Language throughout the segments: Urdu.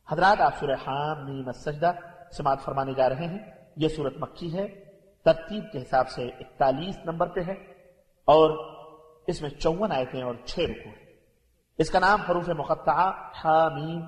حضرات، آپ سورہ حم میم السجدہ سماعت فرمانے جا رہے ہیں۔ یہ سورت مکی ہے، ترتیب کے حساب سے 41 نمبر پہ ہے اور اس میں 54 آیتیں اور 6 رکوع ہیں۔ اس کا نام حروف مقطعہ حامیم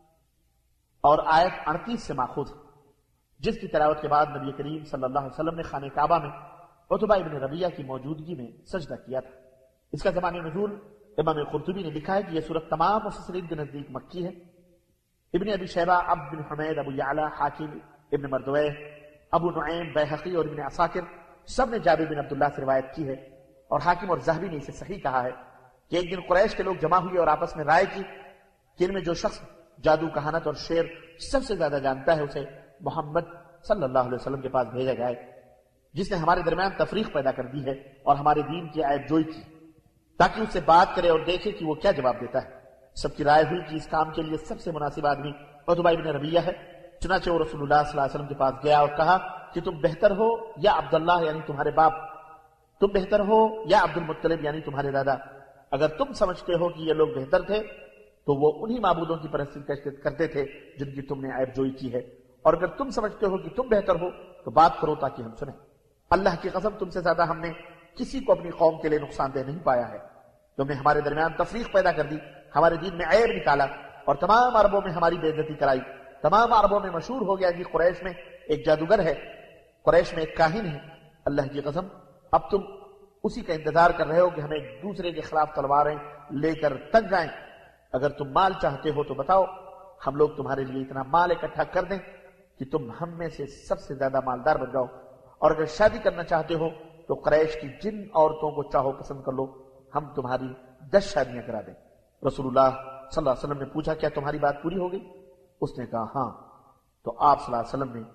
اور آیت 38 سے ماخوذ ہے، جس کی تلاوت کے بعد نبی کریم صلی اللہ علیہ وسلم نے خانہ کعبہ میں عتبہ ابن ربیعہ کی موجودگی میں سجدہ کیا تھا۔ اس کا زمانہ نزول امام قرطبی نے لکھا ہے کہ یہ سورت تمام مفسرین کے نزدیک مکی ہے۔ ابن ابی شیبہ، عبد بن حمید، ابو یعلا، حاکم، ابن مردویہ، ابو نعیم، بیہقی اور ابن عساکر سب نے جابر بن عبداللہ سے روایت کی ہے، اور حاکم اور ذہبی نے اسے صحیح کہا ہے کہ ایک دن قریش کے لوگ جمع ہوئے اور آپس میں رائے کی کہ ان میں جو شخص جادو، کہانت اور شعر سب سے زیادہ جانتا ہے اسے محمد صلی اللہ علیہ وسلم کے پاس بھیجا جائے، جس نے ہمارے درمیان تفریق پیدا کر دی ہے اور ہمارے دین کی عیب جوئی کی، تاکہ اس سے بات کرے اور دیکھے کہ وہ کیا جواب دیتا ہے۔ سب کی رائے ہوئی کہ اس کام کے لیے سب سے مناسب آدمی عتبہ ابن ربیعہ ہے۔ چنانچہ وہ رسول اللہ صلی اللہ علیہ وسلم کے پاس گیا اور کہا کہ تم بہتر ہو یا عبداللہ یعنی تمہارے باپ، تم بہتر ہو یا عبد المطلب یعنی تمہارے دادا۔ اگر تم سمجھتے ہو کہ یہ لوگ بہتر تھے تو وہ انہی معبودوں کی پرستی کرتے تھے جن کی تم نے عیب جوئی کی ہے، اور اگر تم سمجھتے ہو کہ تم بہتر ہو تو بات کرو تاکہ ہم سنیں۔ اللہ کی قسم، تم سے زیادہ ہم نے کسی کو اپنی قوم کے لیے نقصان دہ نہیں پایا ہے۔ تم نے ہمارے درمیان تفریق پیدا کر دی، ہمارے دین میں عیب نکالا اور تمام عربوں میں ہماری بے عزتی کرائی۔ تمام عربوں میں مشہور ہو گیا کہ قریش میں ایک جادوگر ہے، قریش میں ایک کاہن ہے۔ اللہ کی قسم، اب تم اسی کا انتظار کر رہے ہو کہ ہم ایک دوسرے کے خلاف تلواریں لے کر تک جائیں۔ اگر تم مال چاہتے ہو تو بتاؤ، ہم لوگ تمہارے لیے اتنا مال اکٹھا کر دیں کہ تم ہم میں سے سب سے زیادہ مالدار بن جاؤ، اور اگر شادی کرنا چاہتے ہو تو قریش کی جن عورتوں کو چاہو پسند کر لو، ہم تمہاری 10 شادیاں کرا دیں۔ رسول اللہ صلی اللہ علیہ وسلم نے پوچھا، کیا تمہاری بات پوری ہو گئی؟ اس نے کہا ہاں۔ تو آپ صلی اللہ علیہ وسلم نے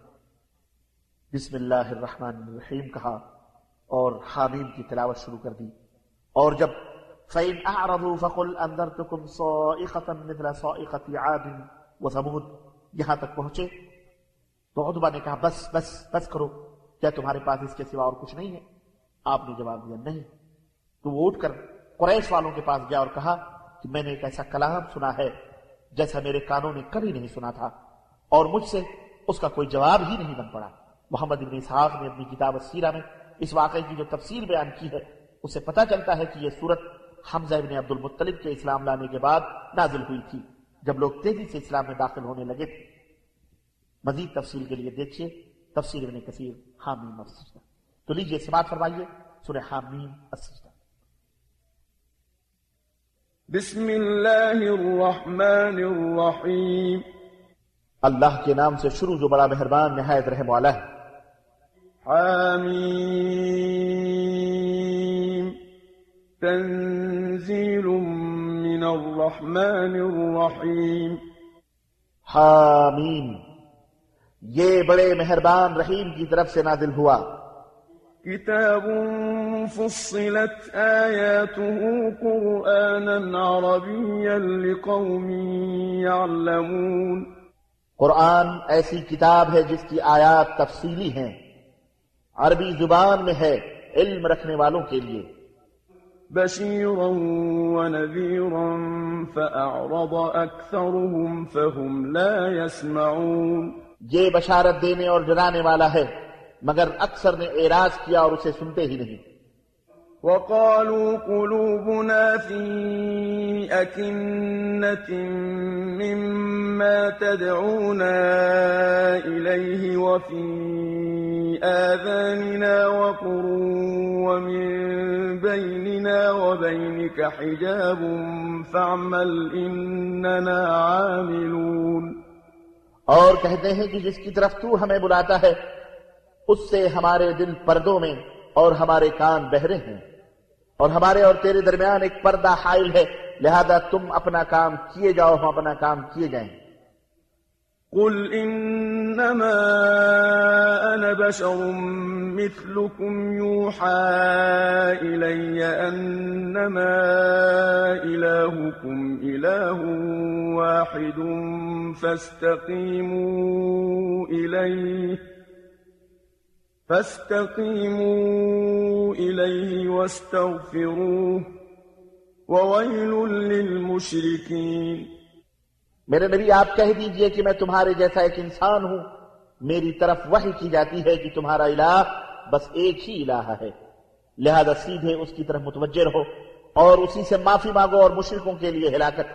بسم اللہ الرحمن الرحیم کہا اور حامیم کی تلاوت شروع کر دی، اور جب فَإِنْ أَعْرَضُوا فَقُلْ أَنذَرْتُكُمْ صَائِقَةً مِثْلَ صَائِقَةِ عَادٍ وَثَمُودَ یہاں تک پہنچے تو عتبہ نے کہا بس بس بس کرو، کیا تمہارے پاس اس کے سوا اور کچھ نہیں ہے؟ آپ نے جواب دیا نہیں۔ تو وہ اٹھ کر قریش والوں کے پاس گیا اور کہا کہ میں نے ایک ایسا کلام سنا ہے جیسا میرے کانوں نے کبھی نہیں سنا تھا، اور مجھ سے اس کا کوئی جواب ہی نہیں بن پڑا۔ محمد بن اسحاق نے اپنی کتاب السیرہ میں اس واقعے کی جو تفسیر بیان کی ہے، اس سے پتہ چلتا ہے کہ یہ سورت حمزہ بن عبد المطلب کے اسلام لانے کے بعد نازل ہوئی تھی، جب لوگ تیزی سے اسلام میں داخل ہونے لگے تھے۔ مزید تفصیل کے لیے دیکھیے تفسیر ابن کثیر حامیم السجدہ۔ تو لیجئے سماعت فرمائیے سورہ حامیم السجدہ۔ بسم اللہ الرحمن الرحیم۔ اللہ کے نام سے شروع جو بڑا مہربان نہایت رحم والا ہے۔ حامیم تنزیل من الرحمن الرحیم۔ حامیم یہ بڑے مہربان رحیم کی طرف سے نازل ہوا۔ کتاب فصلت آیاته قرآنا عربیا لقوم یعلمون۔ قرآن ایسی کتاب ہے جس کی آیات تفصیلی ہیں، عربی زبان میں ہے، علم رکھنے والوں کے لیے۔ بشیرا ونذیرا فأعرض اکثرهم فهم لا يسمعون۔ یہ بشارت دینے اور ڈرانے والا ہے، مگر اکثر نے اعراض کیا اور اسے سنتے ہی نہیں۔ وقالوا قلوبنا في أكنة مما تدعونا إليه وفي آذاننا وقر ومن بيننا وبينك حجاب فاعمل إننا عاملون۔ اور کہتے ہیں کہ جس کی طرف تو ہمیں بلاتا ہے اس سے ہمارے دل پردوں میں اور ہمارے کان بہرے ہیں، اور ہمارے اور تیرے درمیان ایک پردہ حائل ہے، لہذا تم اپنا کام کیے جاؤ، ہم اپنا کام کیے جائیں۔ قل انما انا بشر مثلكم يوحى الي انما الهكم اله واحد فاستقيموا اليه واستغفروه وويل للمشركين۔ میرے نبی آپ کہہ دیجئے کہ میں تمہارے جیسا ایک انسان ہوں، میری طرف وحی کی جاتی ہے کہ تمہارا الہ بس ایک ہی الہ ہے، لہذا سیدھے اس کی طرف متوجہ رہو اور اسی سے معافی مانگو، اور مشرکوں کے لیے ہلاکت۔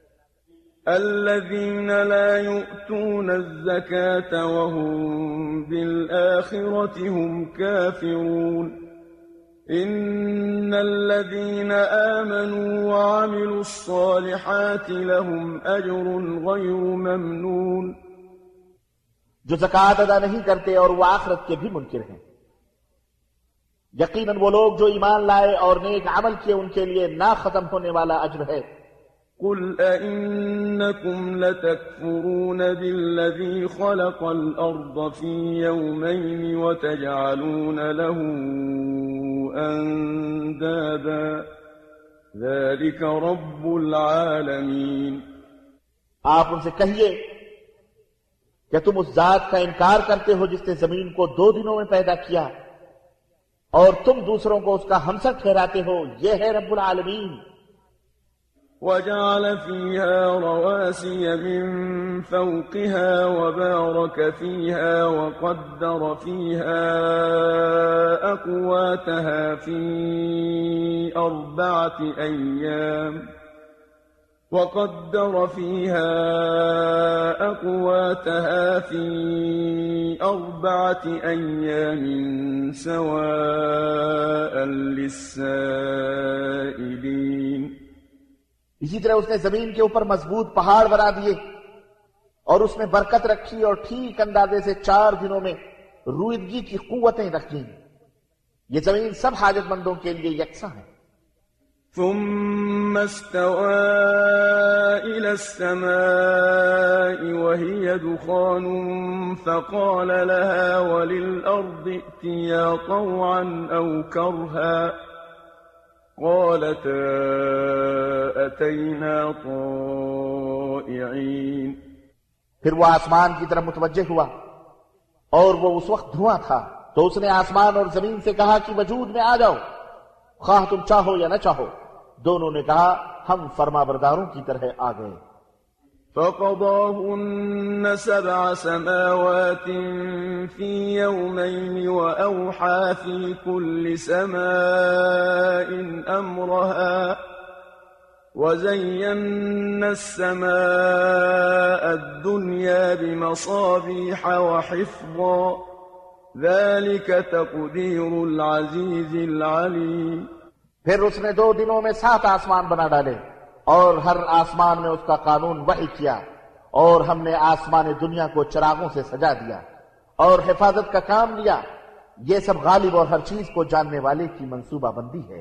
الذين لا يؤتون الزكاة وهم بالآخرة هم كافرون إن الذين آمنوا وعملوا الصالحات لهم أجر غير ممنون۔ جو زکوٰۃ ادا نہیں کرتے اور وہ آخرت کے بھی منکر ہیں، یقیناً وہ لوگ جو ایمان لائے اور نیک عمل کیے ان کے لیے نہ ختم ہونے والا اجر ہے۔ قل أئنكم لتكفرون بالذي خلق الأرض في يومين وتجعلون له أندادا ذلك رب العالمين۔ آپ ان سے کہیے کہ تم اس ذات کا انکار کرتے ہو جس نے زمین کو 2 دنوں میں پیدا کیا اور تم دوسروں کو اس کا ہمسر ٹھہراتے ہو، یہ ہے رب العالمین۔ وجعل فيها رواسي من فوقها وبارك فيها وقدر فيها أقواتها في 4 أيام سواء للسائلين۔ اسی طرح اس نے زمین کے اوپر مضبوط پہاڑ بنا دیے اور اس میں برکت رکھی اور ٹھیک اندازے سے 4 دنوں میں رویدگی کی قوتیں رکھیں، یہ زمین سب حاجت مندوں کے لیے یکساں ہے۔ ثم استوى إلى السماء وهي دخان فقال لها وللأرض ائتيا طوعا أو كرها قالتا أتينا طائعين۔ پھر وہ آسمان کی طرف متوجہ ہوا اور وہ اس وقت دھواں تھا، تو اس نے آسمان اور زمین سے کہا کہ وجود میں آ جاؤ، خواہ تم چاہو یا نہ چاہو۔ دونوں نے کہا ہم فرما برداروں کی طرح آ گئے۔ فقضاهن 7 سماوات في يومين وأوحى في كل سماء أمرها وزينا السماء الدنيا بمصابيح وحفظا ذلك تقدير العزيز العليم۔ پھر اس نے 2 دنوں میں 7 آسمان بنا ڈالے اور ہر آسمان میں اس کا قانون وحی کیا، اور ہم نے آسمان دنیا کو چراغوں سے سجا دیا اور حفاظت کا کام لیا، یہ سب غالب اور ہر چیز کو جاننے والے کی منصوبہ بندی ہے۔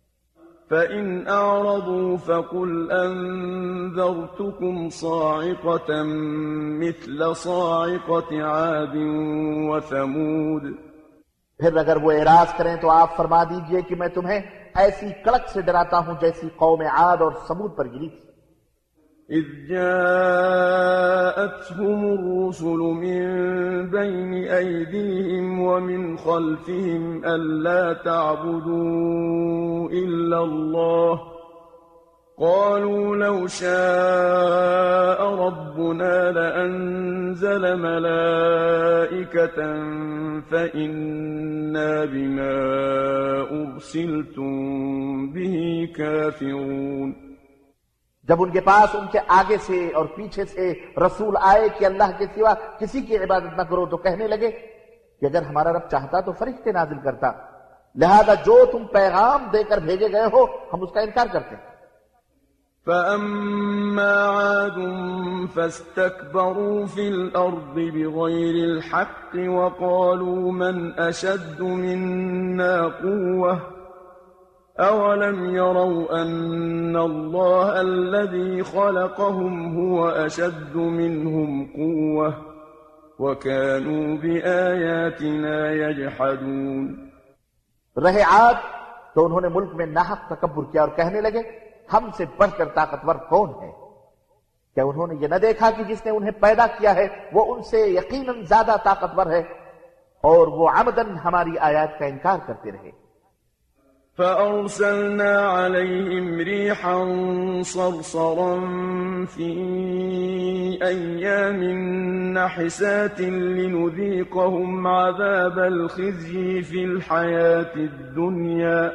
فَإِنْ أَعْرَضُوا فَقُلْ أَنذَرْتُكُمْ صَاعِقَةً مِثْلَ صَاعِقَةِ عَادٍ وَثَمُودَ۔ پھر اگر وہ اعراض کریں تو آپ فرما دیجئے کہ میں تمہیں ایسی کڑک سے ڈراتا ہوں جیسی قوم عاد اور ثمود پر گری تھی۔ إِذْ جَاءَتْهُمُ الرُّسُلُ مِنْ بَيْنِ أَيْدِيهِمْ وَمِنْ خَلْفِهِمْ أَلَّا تَعْبُدُوا إِلَّا اللَّهَ قَالُوا لَوْ شَاءَ رَبُّنَا لَأَنزَلَ مَلَائِكَةً فَإِنَّا بِمَا أُرْسِلْتُمْ بِهِ كَافِرُونَ۔ جب ان کے پاس ان کے آگے سے اور پیچھے سے رسول آئے کہ اللہ کے سوا کسی کی عبادت نہ کرو تو کہنے لگے کہ اگر ہمارا رب چاہتا تو فرشتے نازل کرتا، لہذا جو تم پیغام دے کر بھیجے گئے ہو ہم اس کا انکار کرتے ہیں۔ فَأَمَّا عَادٌ فَاسْتَكْبَرُوا فِي الْأَرْضِ بِغَيْرِ الْحَقِّ وَقَالُوا مَنْ أَشَدُّ مِنَّا قُوَّةً أَوَلَمْ يَرَوْا أَنَّ اللَّهَ الَّذِي خَلَقَهُمْ هُوَ أَشَدُّ مِنْهُمْ قُوَّةً وَكَانُوا بِآيَاتِنَا يَجْحَدُونَ۔ رہے عاد تو انہوں نے ملک میں ناحق تکبر کیا اور کہنے لگے ہم سے بڑھ کر طاقتور کون ہے؟ کیا انہوں نے یہ نہ دیکھا کہ جس نے انہیں پیدا کیا ہے وہ ان سے یقیناً زیادہ طاقتور ہے، اور وہ عمدن ہماری آیات کا انکار کرتے رہے۔ فَأَرْسَلْنَا عَلَيْهِمْ رِيحًا صَرْصَرًا فِي أيام نحسات لنذيقهم عذاب الخزي في الحياة الدنيا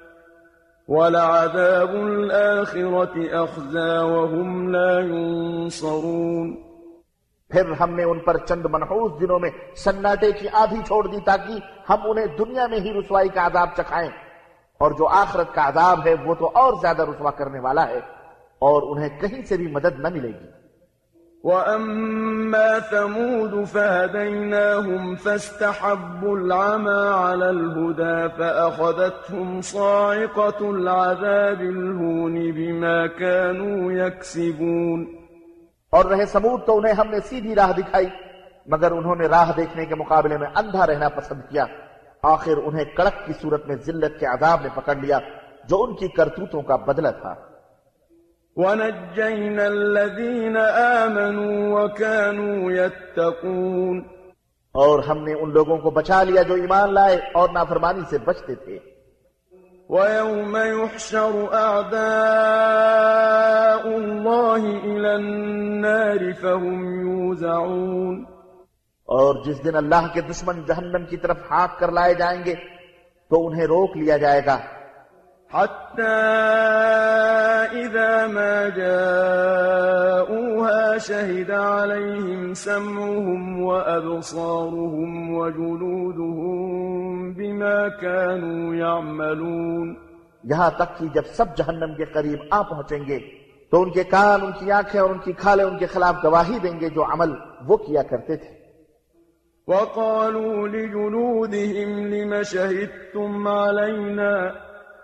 ولعذاب الآخرة أخزى وهم لا ينصرون۔ پھر ہم نے ان پر چند منحوس دنوں میں سناٹے کی آندھی چھوڑ دی تاکہ ہم انہیں دنیا میں ہی رسوائی کا عذاب چکھائیں، اور جو آخرت کا عذاب ہے وہ تو اور زیادہ رسوا کرنے والا ہے، اور انہیں کہیں سے بھی مدد نہ ملے گی۔ وَأَمَّا ثَمُودُ فَهَدَيْنَاهُمْ فَاسْتَحَبُّوا الْعَمَى عَلَى الْهُدَى فَأَخَذَتْهُمْ صَاعِقَةُ الْعَذَابِ الْهُونِ بِمَا كَانُوا يَكْسِبُونَ۔ اور رہے سمود تو انہیں ہم نے سیدھی راہ دکھائی، مگر انہوں نے راہ دیکھنے کے مقابلے میں اندھا رہنا پسند کیا، آخر انہیں کڑک کی صورت میں ذلت کے عذاب نے پکڑ لیا جو ان کی کرتوتوں کا بدلہ تھا۔ وَنَجَّيْنَا الَّذِينَ آمَنُوا وَكَانُوا يَتَّقُونَ۔ اور ہم نے ان لوگوں کو بچا لیا جو ایمان لائے اور نافرمانی سے بچتے تھے۔ وَيَوْمَ يُحْشَرُ أَعْدَاءُ اللَّهِ إِلَى النَّارِ فَهُمْ يُوزَعُونَ۔ اور جس دن اللہ کے دشمن جہنم کی طرف ہانک کر لائے جائیں گے تو انہیں روک لیا جائے گا، حَتَّى إِذَا مَا جَاءُوهَا شَهِدَ عَلَيْهِمْ سَمْعُهُمْ وَأَبْصَارُهُمْ وَجُلُودُهُمْ بِمَا كَانُوا يَعْمَلُونَ۔ یہاں تک کہ جب سب جہنم کے قریب آ پہنچیں گے تو ان کے کان، ان کی آنکھیں اور ان کی کھالیں ان کے خلاف گواہی دیں گے جو عمل وہ کیا کرتے تھے۔ وَقَالُوا لِجُلُودِهِمْ لِمَ شَهِدتُّمْ عَلَيْنَا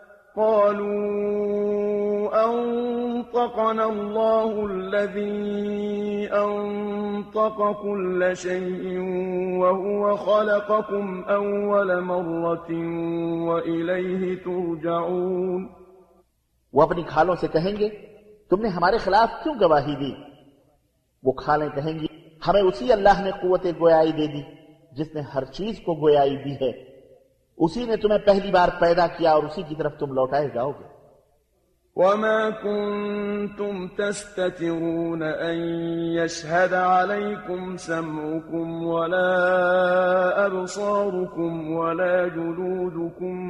قالوا أنطقنا الله الذي أنطق كل شيء وهو خلقكم أول مرة وإليه ترجعون۔ وہ اپنی کھالوں سے کہیں گے تم نے ہمارے خلاف کیوں گواہی دی؟ وہ کھالیں کہیں گی ہمیں اسی اللہ نے قوت گویائی دے دی جس نے ہر چیز کو گویائی دی ہے، اسی نے تمہیں پہلی بار پیدا کیا اور اسی کی طرف تم لوٹائے جاؤ گے۔ وَمَا كُنتُمْ تَسْتَتِرُونَ أَن يَشْهَدَ عَلَيْكُمْ سَمْعُكُمْ وَلَا أَبْصَارُكُمْ وَلَا جُلُودُكُمْ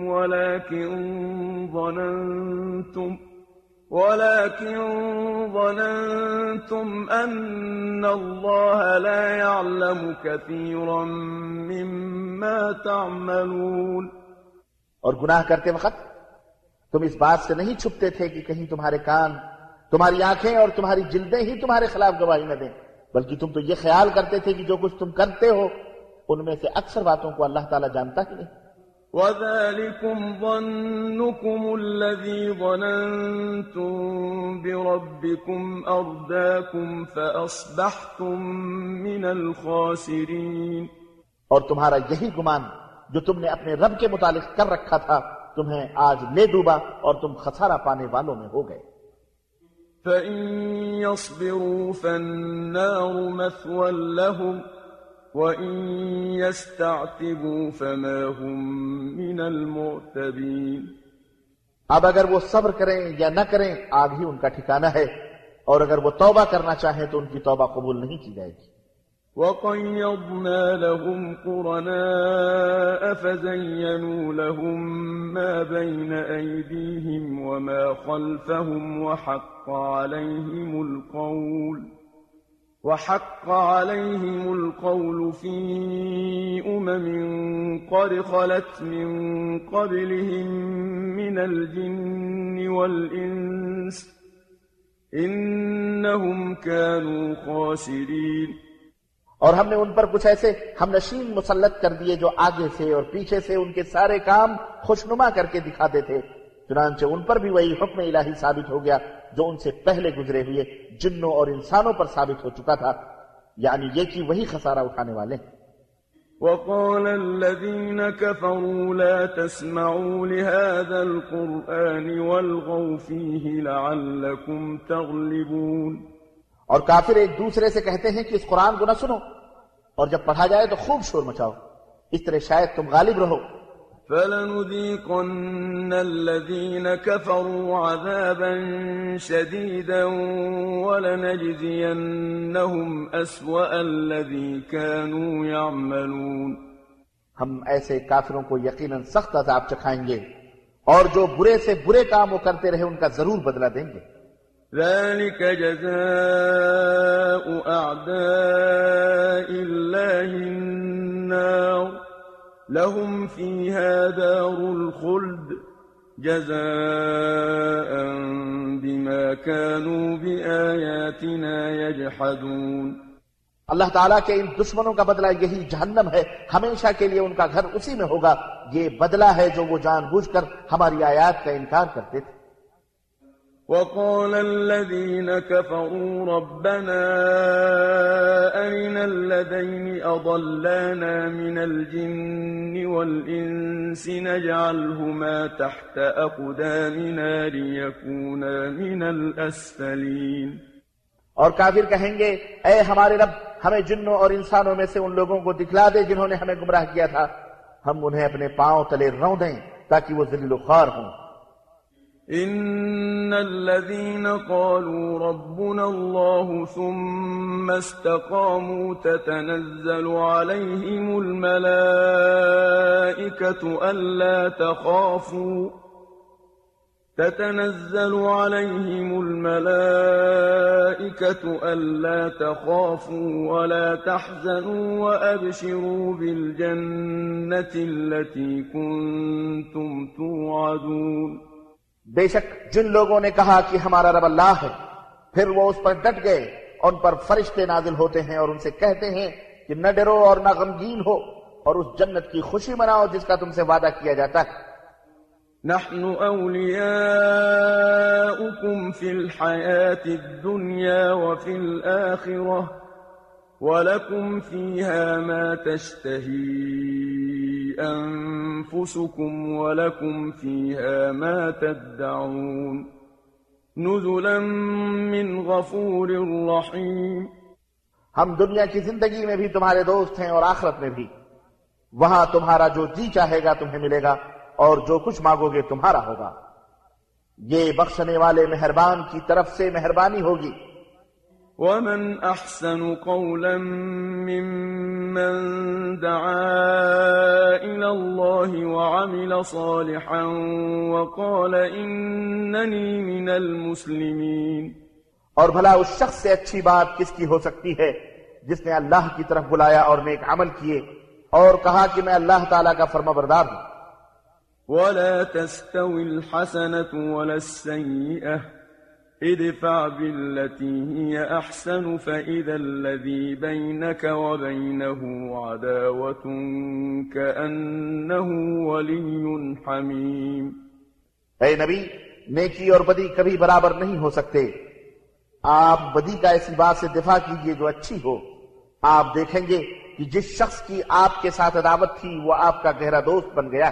ولكن ظننتم أن الله لا يعلم كثيرا مما تعملون۔ اور گناہ کرتے وقت تم اس بات سے نہیں چھپتے تھے کہ کہیں تمہارے کان، تمہاری آنکھیں اور تمہاری جلدیں ہی تمہارے خلاف گواہی نہ دیں، بلکہ تم تو یہ خیال کرتے تھے کہ جو کچھ تم کرتے ہو ان میں سے اکثر باتوں کو اللہ تعالیٰ جانتا ہی نہیں۔ وَذَلِكُمْ ظَنُّكُمُ الَّذِي ظَنَنْتُمْ بِرَبِّكُمْ أَرْدَاكُمْ فَأَصْبَحْتُمْ مِنَ الْخَاسِرِينَ۔ اور تمہارا یہی گمان جو تم نے اپنے رب کے متعلق کر رکھا تھا تمہیں آج لے ڈوبا اور تم خسارہ پانے والوں میں ہو گئے۔ فَإِن يَصْبِرُوا فَالنَّارُ مَثْوًى لَهُمْ وَإِن يَسْتَعْتِبُوا فَمَا هُمْ مِنَ الْمُعْتَبِينَ۔ اب اگر وہ صبر کریں یا نہ کریں آگ ہی ان کا ٹھکانہ ہے، اور اگر وہ توبہ کرنا چاہیں تو ان کی توبہ قبول نہیں کی جائے گی۔ وَقَيَّضْنَا لَهُمْ قُرَنَاءَ فَزَيَّنُوا لَهُم مَّا بَيْنَ أَيْدِيهِمْ وَمَا خَلْفَهُمْ وحق عليهم القول في قد خلت من قبلهم من الجن والإنس إنهم كانوا خاسرين۔ اور ہم نے ان پر کچھ ایسے ہم نشین مسلط کر دیے جو آگے سے اور پیچھے سے ان کے سارے کام خوشنما کر کے دکھاتے تھے، چنانچہ ان پر بھی وہی حکم الہی ثابت ہو گیا جو ان سے پہلے گزرے ہوئے جنوں اور انسانوں پر ثابت ہو چکا تھا، یعنی یہ کہ وہی خسارہ اٹھانے والے ہیں۔ وَقَالَ الَّذِينَ كَفَرُوا لَا تَسْمَعُوا لِهَذَا الْقُرْآنِ وَالْغَوْا فِيهِ لَعَلَّكُمْ تَغْلِبُونَ۔ اور کافر ایک دوسرے سے کہتے ہیں کہ اس قرآن کو نہ سنو، اور جب پڑھا جائے تو خوب شور مچاؤ، اس طرح شاید تم غالب رہو۔ فلنذيقن الذين كفروا عذابا شديدا ولنجزينهم أسوأ الذي كانوا يعملون. ہم ایسے کافروں کو یقیناً سخت عذاب چکھائیں گے اور جو برے سے برے کام وہ کرتے رہے ان کا ضرور بدلہ دیں گے. ذلك جزاء أعداء الله النار لهم فيها دار الخلد جزاء بما كانوا بآياتنا يجحدون. اللہ تعالیٰ کے ان دشمنوں کا بدلہ یہی جہنم ہے، ہمیشہ کے لیے ان کا گھر اسی میں ہوگا. یہ بدلہ ہے جو وہ جان بوجھ کر ہماری آیات کا انکار کرتے تھے. وقال الذين كفروا ربنا أرنا الذين أضلانا من الجن والإنس نجعلهما تحت أقدامنا ليكونا من الأسفلين. اور کافر کہیں گے اے ہمارے رب ہمیں جنوں اور انسانوں میں سے ان لوگوں کو دکھلا دے جنہوں نے ہمیں گمراہ کیا تھا، ہم انہیں اپنے پاؤں تلے رون دیں تاکہ وہ ذلیل و خوار ہوں. إن الذين قالوا ربنا الله ثم استقاموا تتنزل عليهم الملائكة ألا تخافوا ولا تحزنوا وأبشروا بالجنة التي كنتم توعدون. بے شک جن لوگوں نے کہا کہ ہمارا رب اللہ ہے پھر وہ اس پر ڈٹ گئے، ان پر فرشتے نازل ہوتے ہیں اور ان سے کہتے ہیں کہ نہ ڈرو اور نہ غمگین ہو اور اس جنت کی خوشی مناؤ جس کا تم سے وعدہ کیا جاتا ہے. نحن أولياؤكم في الحياة الدنيا وفي الآخرة وَلَكُمْ فِيهَا مَا تَشْتَهِي أَنفُسُكُمْ وَلَكُمْ فِيهَا مَا تَدَّعُونَ نُزُلًا مِّنْ غَفُورٍ رَّحِيمٍ. ہم دنیا کی زندگی میں بھی تمہارے دوست ہیں اور آخرت میں بھی. وہاں تمہارا جو جی چاہے گا تمہیں ملے گا اور جو کچھ مانگو گے تمہارا ہوگا. یہ بخشنے والے مہربان کی طرف سے مہربانی ہوگی. وَمَنْ أَحْسَنُ قَوْلًا مِّمَّن دَعَا إِلَى اللَّهِ وَعَمِلَ صَالِحًا وَقَالَ إِنَّنِي مِنَ الْمُسْلِمِينَ. اور بھلا اس شخص سے اچھی بات کس کی ہو سکتی ہے جس نے اللہ کی طرف بلایا اور نیک عمل کیے اور کہا کہ میں اللہ تعالیٰ کا فرمانبردار ہوں. وَلَا تَسْتَوِي الْحَسَنَةُ وَلَا السَّيِّئَةُ ادفع بالتي هي أحسن فإذا الذي بينك وبينه عداوة كأنه ولي حميم. اے نبی، نیکی اور بدی کبھی برابر نہیں ہو سکتے. آپ بدی کا ایسی بات سے دفاع کیجئے جو اچھی ہو. آپ دیکھیں گے کہ جس شخص کی آپ کے ساتھ عداوت تھی وہ آپ کا گہرا دوست بن گیا.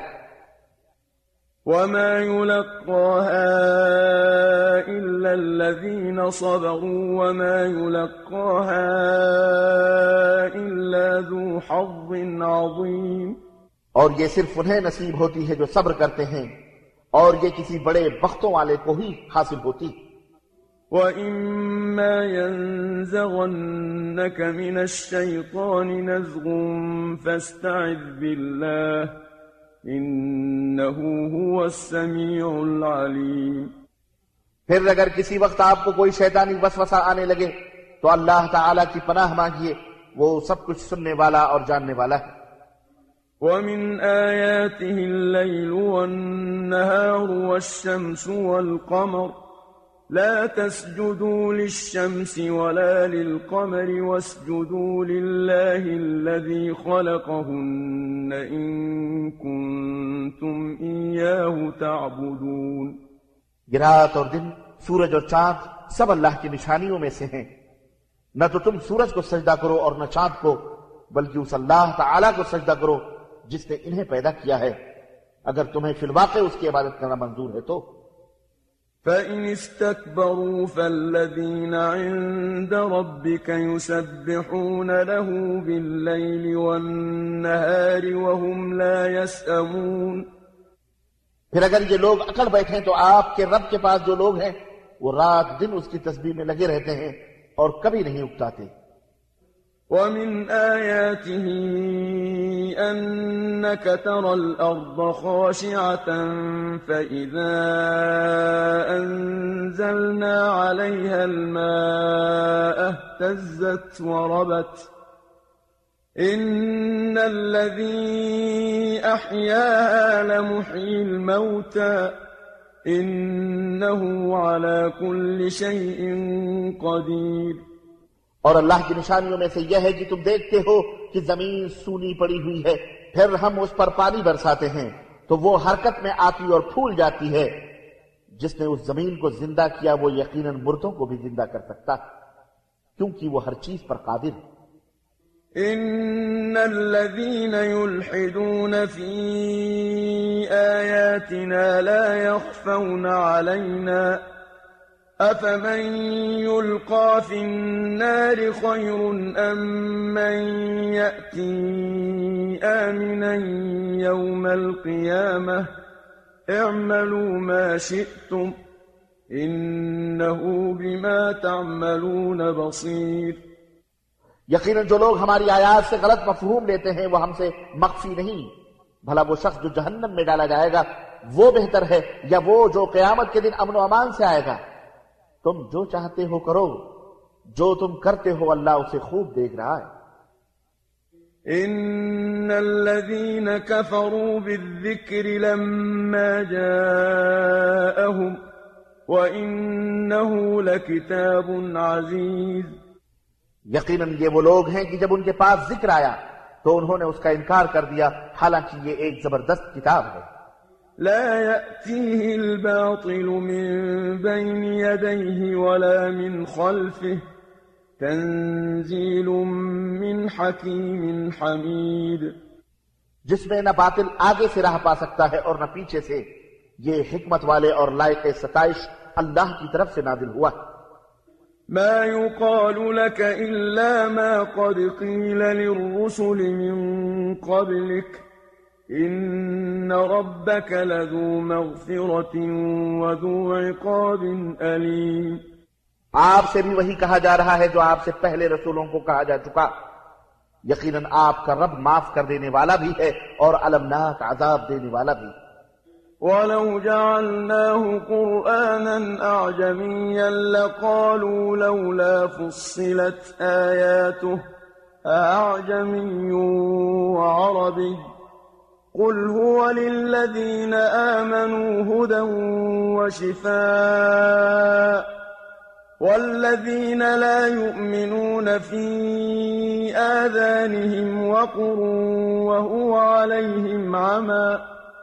وَمَا يُلَقَّاهَا إِلَّا الَّذِينَ صَبَرُوا وَمَا يُلَقَّاهَا إِلَّا ذُو حَظٍّ عَظِيمٍ. اور یہ صرف انہیں نصیب ہوتی ہے جو صبر کرتے ہیں اور یہ کسی بڑے بختوں والے کو ہی حاصل ہوتی. وَإِمَّا يَنزَغَنَّكَ مِنَ الشَّيْطَانِ نَزْغٌ فَاسْتَعِذْ بِاللَّهِ إِنَّهُ هُوَ السَّمِيعُ الْعَلِيمُ. پھر اگر کسی وقت آپ کو کوئی شیطانی وسوسہ آنے لگے تو اللہ تعالیٰ کی پناہ مانگیے، وہ سب کچھ سننے والا اور جاننے والا ہے. وَمِنْ آيَاتِهِ اللَّيْلُ وَالنَّهَارُ وَالشَّمْسُ وَالْقَمَرُ لَا تَسْجُدُوا لِلشَّمْسِ وَلَا لِلْقَمَرِ وَاسْجُدُوا لِلَّهِ الَّذِي خَلَقَهُنَّ إِن كُنتُمْ إِيَّاهُ تَعْبُدُونَ. رات اور دن، سورج اور چاند سب اللہ کی نشانیوں میں سے ہیں. نہ تو تم سورج کو سجدہ کرو اور نہ چاند کو، بلکہ اس اللہ تعالیٰ کو سجدہ کرو جس نے انہیں پیدا کیا ہے، اگر تمہیں فی الواقع اس کی عبادت کرنا منظور ہے تو. فَإِنِ اسْتَكْبَرُوا فَالَّذِينَ عِندَ رَبِّكَ يُسَبِّحُونَ لَهُ بِاللَّيْلِ وَالنَّهَارِ وَهُمْ لَا يَسْأَمُونَ. پھر اگر یہ لوگ اکڑ بیٹھیں تو آپ کے رب کے پاس جو لوگ ہیں وہ رات دن اس کی تسبیح میں لگے رہتے ہیں اور کبھی نہیں اکتاتے۔ وَمِنْ آيَاتِهِ أَنَّكَ تَرَى الْأَرْضَ خَاشِعَةً فَإِذَا أَنزَلْنَا عَلَيْهَا الْمَاءَ اهْتَزَّتْ وَرَبَتْ إِنَّ الَّذِي أَحْيَاهَا لَمُحْيِي الْمَوْتَى إِنَّهُ عَلَى كُلِّ شَيْءٍ قَدِيرٌ۔ اور اللہ کی نشانیوں میں سے یہ ہے کہ تم دیکھتے ہو کہ زمین سونی پڑی ہوئی ہے، پھر ہم اس پر پانی برساتے ہیں تو وہ حرکت میں آتی اور پھول جاتی ہے۔ جس نے اس زمین کو زندہ کیا وہ یقیناً مردوں کو بھی زندہ کر سکتا ہے، کیونکہ وہ ہر چیز پر قادر ہے۔ إن الذين يلحدون في آياتنا لا يخفون علينا أفمن يلقى في النار خير أم من يأتي آمنا يوم القيامة اعملوا ما شئتم إنه بما تعملون بصير۔ یقیناً جو لوگ ہماری آیات سے غلط مفہوم لیتے ہیں وہ ہم سے مخفی نہیں، بھلا وہ شخص جو جہنم میں ڈالا جائے گا وہ بہتر ہے یا وہ جو قیامت کے دن امن و امان سے آئے گا؟ تم جو چاہتے ہو کرو، جو تم کرتے ہو اللہ اسے خوب دیکھ رہا ہے۔ ان الذين كفروا بالذكر لما جاءهم وانه لكتاب عزيز۔ یقیناً یہ وہ لوگ ہیں کہ جب ان کے پاس ذکر آیا تو انہوں نے اس کا انکار کر دیا، حالانکہ یہ ایک زبردست کتاب ہے۔ لا يأتيه الباطل من بين يديه ولا من خلفه تنزيل من حكيم حميد۔ جس میں نہ باطل آگے سے راہ پا سکتا ہے اور نہ پیچھے سے، یہ حکمت والے اور لائق ستائش اللہ کی طرف سے نازل ہوا ہے۔ ما يقال لك إلا ما قد قيل للرسل من قبلك إن ربك لذو مغفرة وذو عقاب أليم۔ آپ سے بھی وہی کہا جا رہا ہے جو آپ سے پہلے رسولوں کو کہا جا چکا، یقیناً آپ کا رب معاف کر دینے والا بھی ہے اور المناک عذاب دینے والا بھی۔ وَلَوْ جَعَلْنَاهُ قُرْآنًا أَعْجَمِيًّا لَقَالُوا لَوْلَا فُصِّلَتْ آيَاتُهُ أَأَعْجَمِيٌّ وَعَرَبِيٌّ قُلْ هُوَ لِلَّذِينَ آمَنُوا هُدًى وَشِفَاءٌ وَالَّذِينَ لَا يُؤْمِنُونَ فِي آذَانِهِمْ وَقْرٌ وَهُوَ عَلَيْهِمْ عَمًى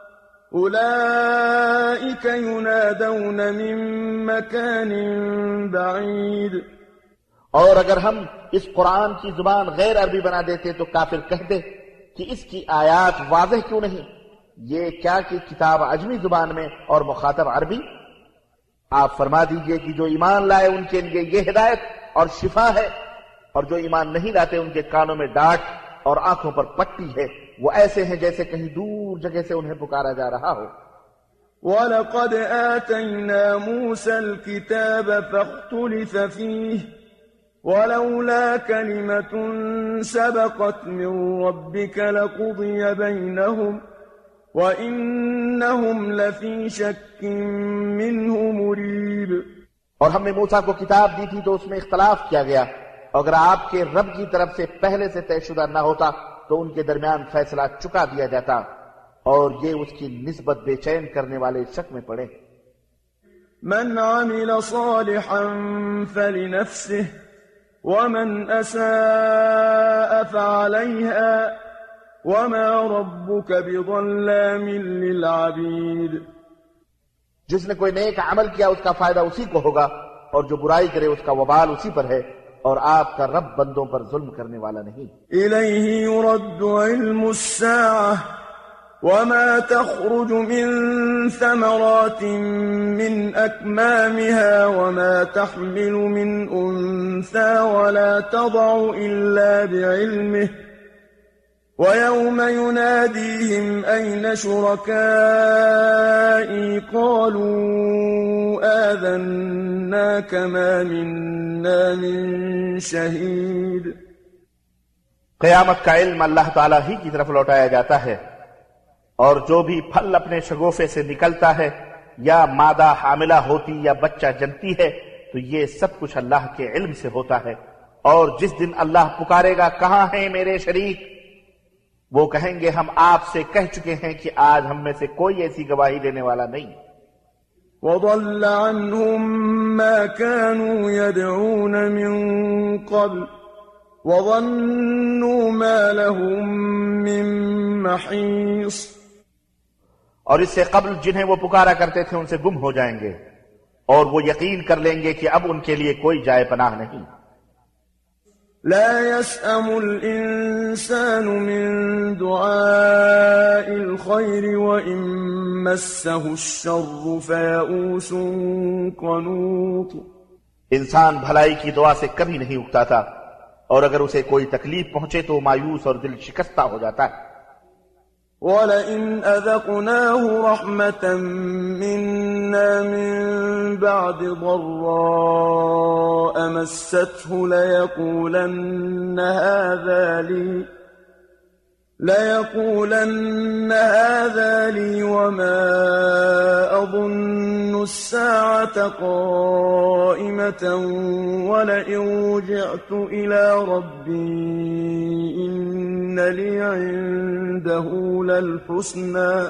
أولئك ينادون من مكان بعيد۔ اور اگر ہم اس قرآن کی زبان غیر عربی بنا دیتے تو کافر کہتے کہ اس کی آیات واضح کیوں نہیں، یہ کیا کہ کتاب عجمی زبان میں اور مخاطب عربی؟ آپ فرما دیجئے کہ جو ایمان لائے ان کے لیے یہ ہدایت اور شفا ہے، اور جو ایمان نہیں لاتے ان کے کانوں میں ڈانٹ اور آنکھوں پر پٹی ہے، وہ ایسے ہیں جیسے کہیں دور جگہ سے انہیں پکارا جا رہا ہو۔ وَلَقَدْ آتَيْنَا مُوسَى الْكِتَابَ فَاخْتُلِفَ فِيهِ وَلَوْلَا كَلِمَةٌ سَبَقَتْ مِنْ رَبِّكَ لَقُضِيَ بَيْنَهُمْ وَإِنَّهُمْ لَفِي شَكٍّ مِّنْهُ مُرِيبٍ۔ اور ہم نے موسیٰ کو کتاب دی تھی تو اس میں اختلاف کیا گیا، اگر آپ کے رب کی طرف سے پہلے سے طے شدہ نہ ہوتا تو ان کے درمیان فیصلہ چکا دیا جاتا، اور یہ اس کی نسبت بے چین کرنے والے شک میں پڑے۔ من عمل صالحا فلنفسه ومن أساء فعليها وما ربك بظلام للعبيد۔ جس نے کوئی نیک عمل کیا اس کا فائدہ اسی کو ہوگا، اور جو برائی کرے اس کا وبال اسی پر ہے، اور آپ کا رب بندوں پر ظلم کرنے والا نہیں۔ إليه يرد علم الساعة وما تخرج من ثمرات من أكمامها وما تحمل من أنثى ولا تضع إلا بعلمه وَيَوْمَ يُنَادِيهِمْ أَيْنَ شُرَكَائِي قَالُوا آذَنَّاكَ مَا مِنَّا مِن شَهِيدٍ۔ قیامت کا علم اللہ تعالیٰ ہی کی طرف لوٹایا جاتا ہے، اور جو بھی پھل اپنے شگوفے سے نکلتا ہے یا مادہ حاملہ ہوتی یا بچہ جنتی ہے تو یہ سب کچھ اللہ کے علم سے ہوتا ہے۔ اور جس دن اللہ پکارے گا کہاں ہیں میرے شریک، وہ کہیں گے ہم آپ سے کہہ چکے ہیں کہ آج ہم میں سے کوئی ایسی گواہی دینے والا نہیں۔ وَضَلَّ عَنْهُمْ مَا كَانُوا يَدْعُونَ مِن قَبْلُ وَظَنُّوا مَا لَهُم مِّن مَّحِيصٍ۔ اور اس سے قبل جنہیں وہ پکارا کرتے تھے ان سے گم ہو جائیں گے، اور وہ یقین کر لیں گے کہ اب ان کے لیے کوئی جائے پناہ نہیں۔ لا يسأم الإنسان من دعاء الخير وإن مسه الشر فيئوس قنوط۔ انسان بھلائی کی دعا سے کبھی نہیں اکتا تھا، اور اگر اسے کوئی تکلیف پہنچے تو مایوس اور دل شکستہ ہو جاتا ہے۔ وَلَئِنْ أَذَقْنَاهُ رَحْمَةً مِنَّا مِن بَعْدِ ضَرَّاءَ مَسَّتْهُ لَيَقُولَنَّ هَذَا لِي وَمَا أَظُنُّ السَّاعَةَ قَائِمَةً وَلَئِن رُجِعْتُ إِلَى رَبِّي إِنَّ لِي عِندَهُ لَلْحُسْنَى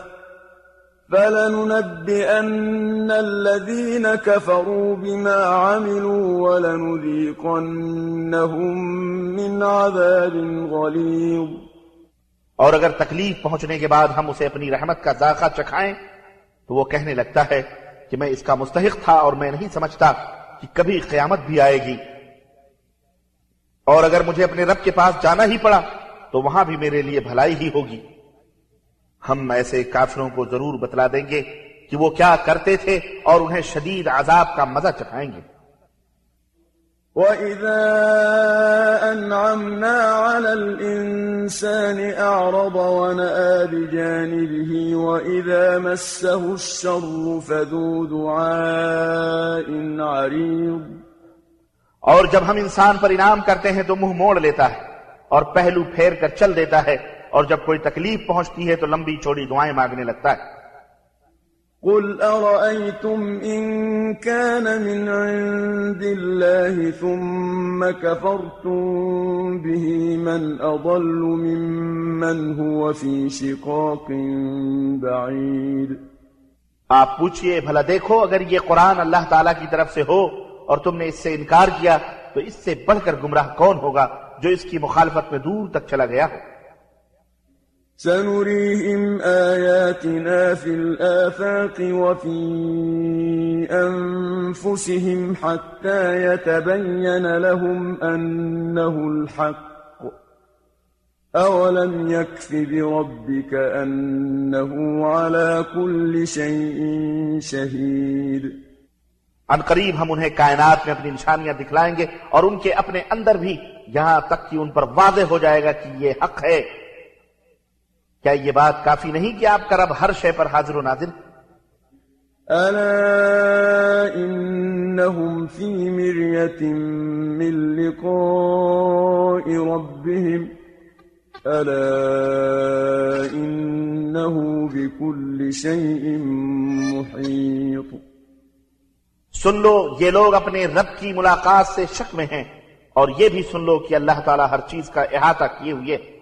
فَلَنُنَبِّئَنَّ الَّذِينَ كَفَرُوا بِمَا عَمِلُوا وَلَنُذِيقَنَّهُم مِّنْ عَذَابٍ غَلِيظٍ۔ اور اگر تکلیف پہنچنے کے بعد ہم اسے اپنی رحمت کا ذائقہ چکھائیں تو وہ کہنے لگتا ہے کہ میں اس کا مستحق تھا اور میں نہیں سمجھتا کہ کبھی قیامت بھی آئے گی، اور اگر مجھے اپنے رب کے پاس جانا ہی پڑا تو وہاں بھی میرے لیے بھلائی ہی ہوگی۔ ہم ایسے کافروں کو ضرور بتلا دیں گے کہ وہ کیا کرتے تھے اور انہیں شدید عذاب کا مزہ چکھائیں گے۔ وَإِذَا أَنْعَمْنَا عَلَى الْإِنسَانِ أَعْرَضَ وَنَأَىٰ بِجَانِبِهِ وَإِذَا مَسَّهُ الشَّرُّ فَذُو دُعَاءٍ عَرِيضٍ۔ اور جب ہم انسان پر انعام کرتے ہیں تو منہ موڑ لیتا ہے اور پہلو پھیر کر چل دیتا ہے، اور جب کوئی تکلیف پہنچتی ہے تو لمبی چوڑی دعائیں مانگنے لگتا ہے۔ قُلْ أَرَأَيْتُمْ إِن كَانَ مِنْ عِندِ اللَّهِ ثُمَّ كَفَرْتُم بِهِ مَنْ أَضَلُّ مِمَّنْ هُوَ فِي شِقَاقٍ بَعِيدٍ۔ آپ پوچھئے بھلا دیکھو اگر یہ قرآن اللہ تعالیٰ کی طرف سے ہو اور تم نے اس سے انکار کیا تو اس سے بڑھ کر گمراہ کون ہوگا جو اس کی مخالفت میں دور تک چلا گیا ہو۔ سنريهم آياتنا في الآفاق وفي أنفسهم حتى يتبين لهم أنه الحق أولم يكف بربك أنه على كل شيء شهيد۔ ان قریب ہم انہیں کائنات میں اپنی نشانیاں دکھلائیں گے اور ان کے اپنے اندر بھی، یہاں تک کہ ان پر واضح ہو جائے گا کہ یہ حق ہے۔ کیا یہ بات کافی نہیں کہ آپ کا رب ہر شے پر حاضر و ناظر؟ ألا إنهم في مرية من لقاء ربهم ألا إنه بكل شيء محيط۔ سن لو یہ لوگ اپنے رب کی ملاقات سے شک میں ہیں، اور یہ بھی سن لو کہ اللہ تعالیٰ ہر چیز کا احاطہ کیے ہوئے